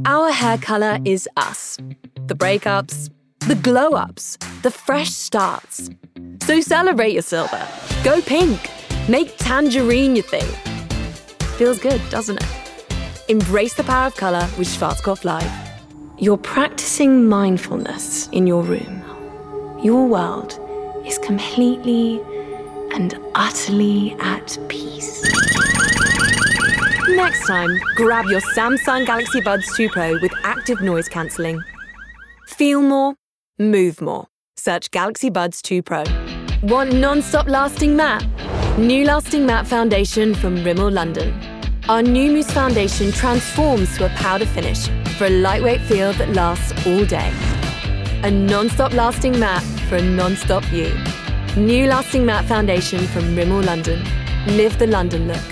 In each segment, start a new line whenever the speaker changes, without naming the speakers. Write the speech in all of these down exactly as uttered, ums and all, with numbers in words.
Our hair colour is us. The breakups, the glow-ups, the fresh starts. So celebrate your silver. Go pink. Make tangerine your thing. Feels good, doesn't it? Embrace the power of colour with Schwarzkopf Live. You're practicing mindfulness in your room. Your world is completely and utterly at peace. Next time, grab your Samsung Galaxy Buds two Pro with active noise cancelling. Feel more, move more. Search Galaxy Buds two Pro. Want non-stop lasting matte? New Lasting Matte Foundation from Rimmel London. Our new mousse foundation transforms to a powder finish for a lightweight feel that lasts all day. A non-stop lasting matte for a non-stop you. New Lasting Matte Foundation from Rimmel London. Live the London look.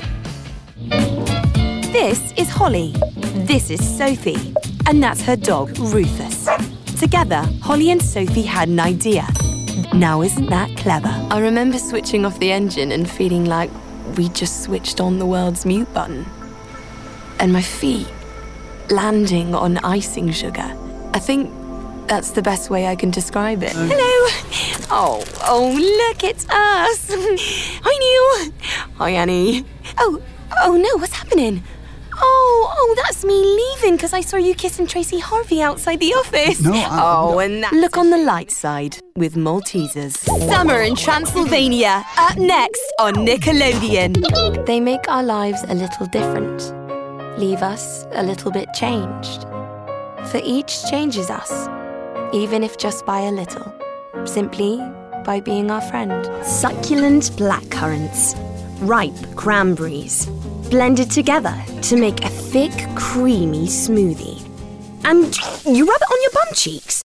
This is Holly. This is Sophie. And that's her dog, Rufus. Together, Holly and Sophie had an idea. Now isn't that clever?
I remember switching off the engine and feeling like we just switched on the world's mute button. And my feet landing on icing sugar. I think that's the best way I can describe it.
Hello. Oh, oh, look, it's us. Hi, Neil.
Hi, Annie.
Oh, oh no, what's happening? Oh, oh, that's me leaving because I saw you kissing Tracy Harvey outside the office.
No, I,
oh,
no.
and that's...
Look on the light side with Maltesers.
Summer in Transylvania, up next on Nickelodeon.
They make our lives a little different, leave us a little bit changed. For each changes us, even if just by a little, simply by being our friend.
Succulent blackcurrants, ripe cranberries, blended together to make a thick, creamy smoothie. And you rub it on your bum cheeks.